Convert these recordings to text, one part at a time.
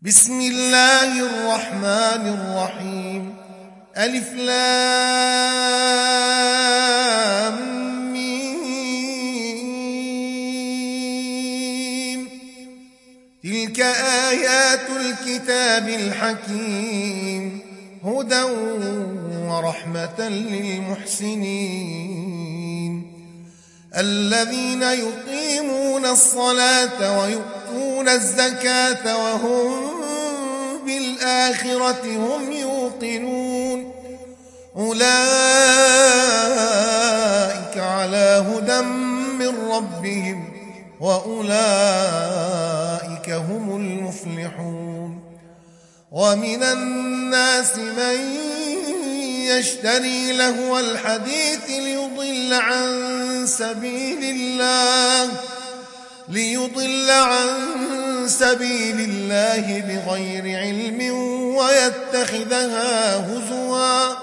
بسم الله الرحمن الرحيم. ألف لام ميم. تلك آيات الكتاب الحكيم، هدى ورحمة للمحسنين الذين يقيمون الصلاة ويؤتون الزكاة وهم بالآخرة هم يوقنون. أولئك على هدى من ربهم وأولئك هم المفلحون. ومن الناس من يشتري لهو الحديث ليضل عن سبيل الله بغير علم ويتخذها هزوا.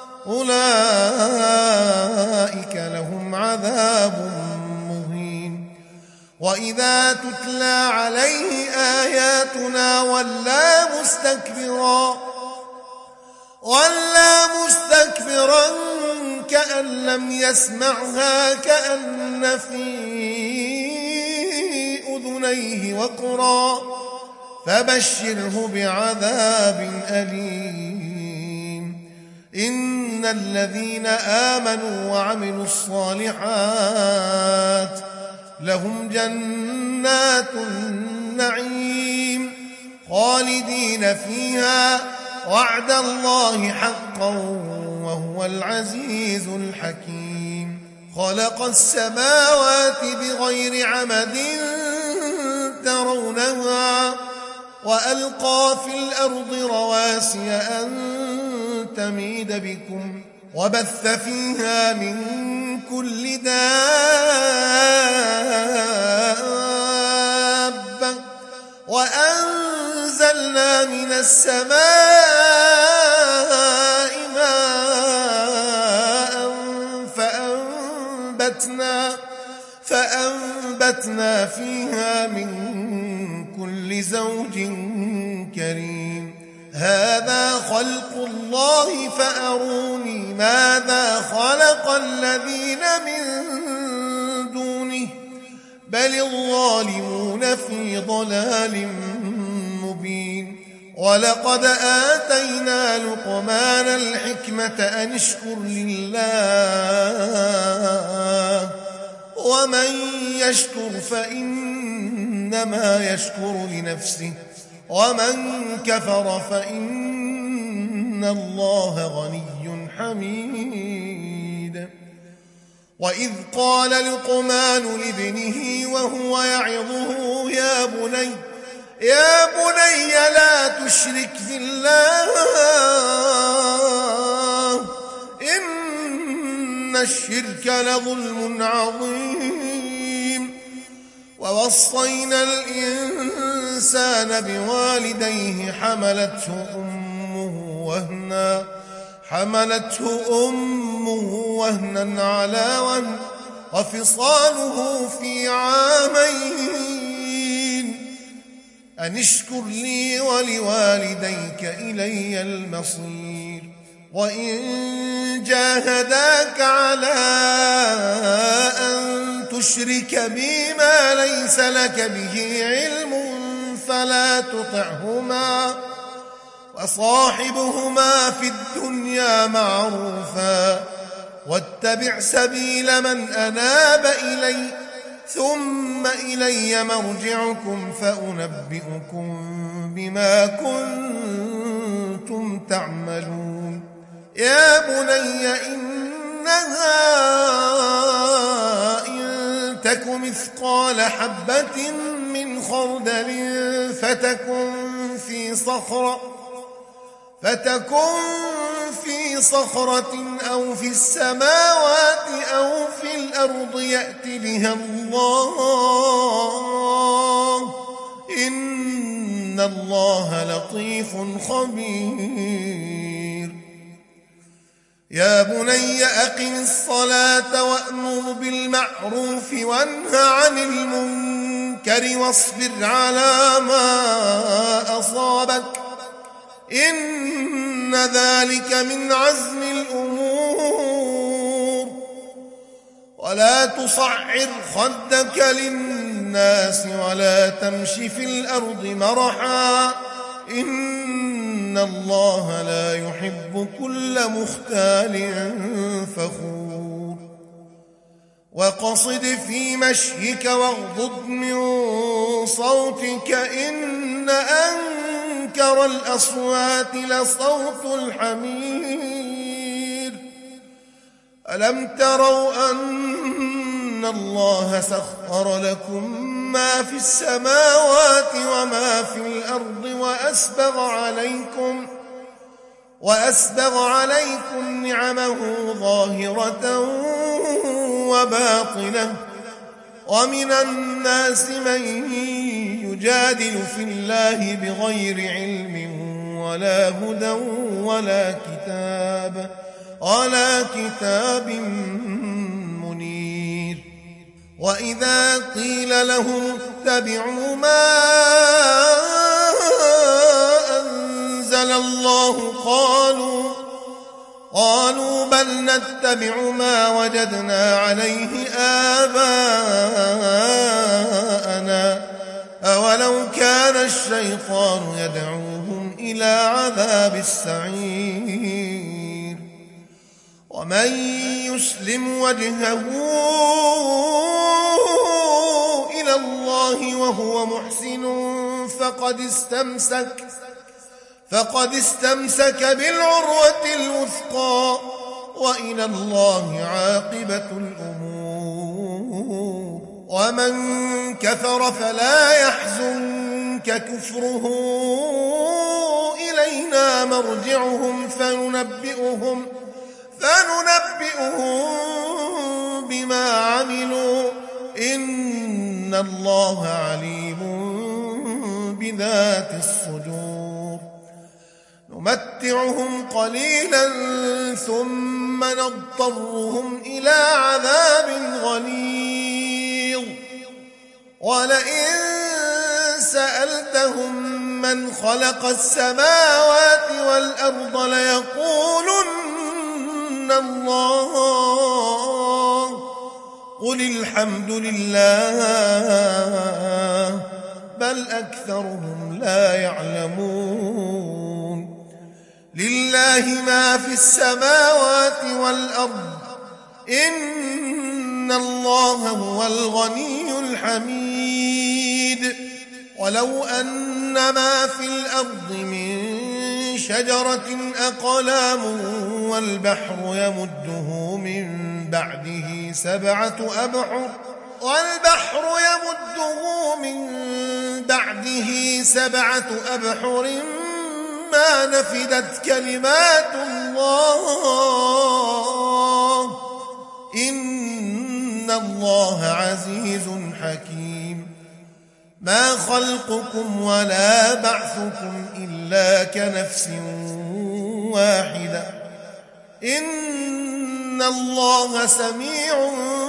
أولئك لهم عذاب مهين. وإذا تتلى عليه آياتنا ولى مستكبرا كأن لم يسمعها كأن في أذنيه وقرا. فبشره بعذاب أليم. إن الذين آمنوا وعملوا الصالحات لهم جنات النعيم خالدين فيها وعد الله حقا وهو العزيز الحكيم. خلق السماوات بغير عمد ترونها وألقى في الأرض رواسي أن تميد بكم وبث فيها من كل دابة وأنزلنا من السماء ماء فأنبتنا فيها من كل زوج كريم. هذا خلق الله فأروني ماذا خلق الذين من دونه بل الظالمون في ضلال مبين. ولقد آتينا لقمان الحكمة أن اشكر لله ومن يشكر فإنما يشكر لنفسه ومن كفر فإن الله غني حميد. وإذ قال لقمان لابنه وهو يعظه يا بني لا تشرك بالله إن الشرك لظلم عظيم. ووصينا الإنسان بوالديه حملته أمه وهنا على وهن وفصاله في عامين أن اشكر لي ولوالديك إلي المصير. وإن جاهداك على أن تشرك بي ما ليس لك به علم فلا تطعهما وصاحبهما في الدنيا معروفا واتبع سبيل من أناب إلي ثم إلي مرجعكم فأنبئكم بما كنتم تعملون. يا بني إنها إن تك مثقال حبة من خردل فتكن في صخرة أو في السماوات أو في الأرض يأت بها الله إن الله لطيف خبير. يا بني أقم الصلاة وأمر بالمعروف وانه عن المنكر المنكر واصبر على ما أصابك إن ذلك من عزم الأمور ولا تصعر خدك للناس ولا تمش في الأرض مرحا إن الله لا يحب كل مختال فخور وقصد في مشيك واغضض من صوتك إن أنكر الأصوات لصوت الحمير ألم تروا أن الله سخر لكم ما في السماوات وما في الأرض وأسبغ عليكم نعمه ظاهرة وباطنة ومن الناس من يجادل في الله بغير علم ولا هدى ولا كتاب منير وإذا قيل لهم اتبعوا ما أنزل الله قالوا بل نتبع ما وجدنا عليه آباءنا أولو كان الشيطان يدعوهم إلى عذاب السعير ومن يسلم وجهه إلى الله وهو محسن فقد استمسك بالعروة الوثقى وإلى الله عاقبة الأمور ومن كفر فلا يحزنك كفره إلينا مرجعهم فننبئهم بما عملوا إن الله عليم بذات الصدور نمتعهم قليلا ثم نضطرهم إلى عذاب غليظ ولئن سألتهم من خلق السماوات والأرض ليقولن الله قل الحمد لله بل أكثرهم لا يعلمون لله ما في السماوات والأرض إن الله هو الغني الحميد ولو أن ما في الأرض من شجرة أقلام والبحر يمده من بعده سبعة أبحر ما نفدت كلمات الله إن الله عزيز حكيم ما خلقكم ولا بعثكم إلا كنفس واحدة إن الله سميع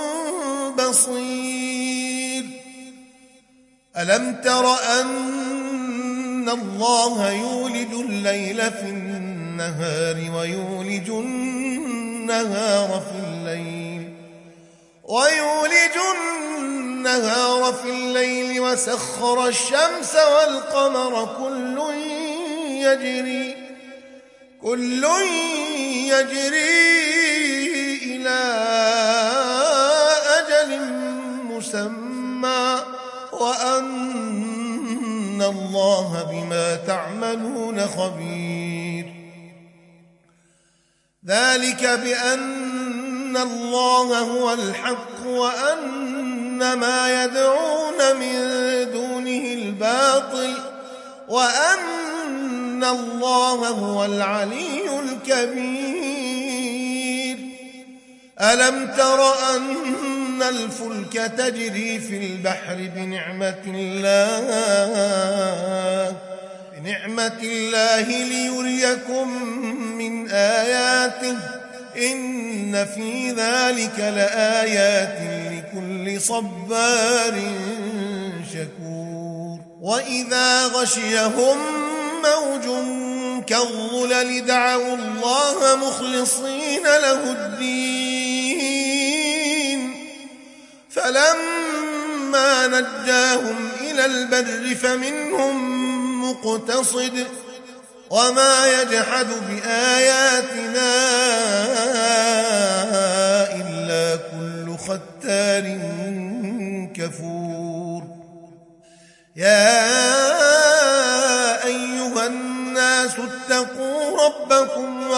بصير ألم تر أن الله يولج الليل في النهار ويولج النهار في الليل وسخر الشمس والقمر كل يجري إلى أجل مسمى وأن الله بما تعملون خبير ذلك بأن الله هو الحق وأن ما يدعون من دونه الباطل وأن الله هو العلي الكبير ألم تر أن الفلك تجري في البحر بنعمة الله ليريكم من آياته إن في ذلك لآيات لكل صبار شكور وإذا غشيهم موج كالظلل دعوا الله مخلصين له الدين فلما نجاهم إلى البر فمنهم مقتصد وما يجحد بآياتنا إلا كل ختار كفور يا أيها الناس اتقوا ربكم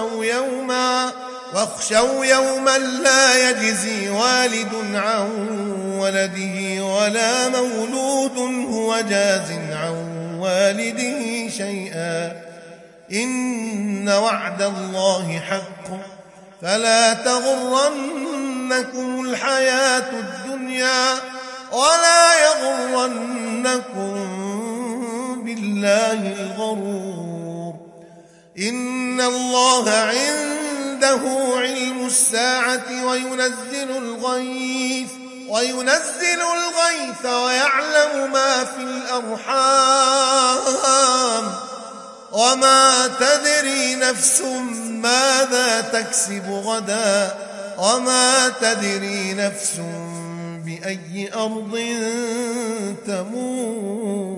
واخشوا يوما لا يجزي والد عن ولده ولا مولود هو جاز عن والده شيئا إن وعد الله حق فلا تغرنكم الحياة الدنيا ولا يغرنكم بالله الغرور إن الله عنده علم الساعة وينزل الغيث ويعلم ما في الأرحام وما تدري نفس ماذا تكسب غدا وما تدري نفس بأي أرض تموت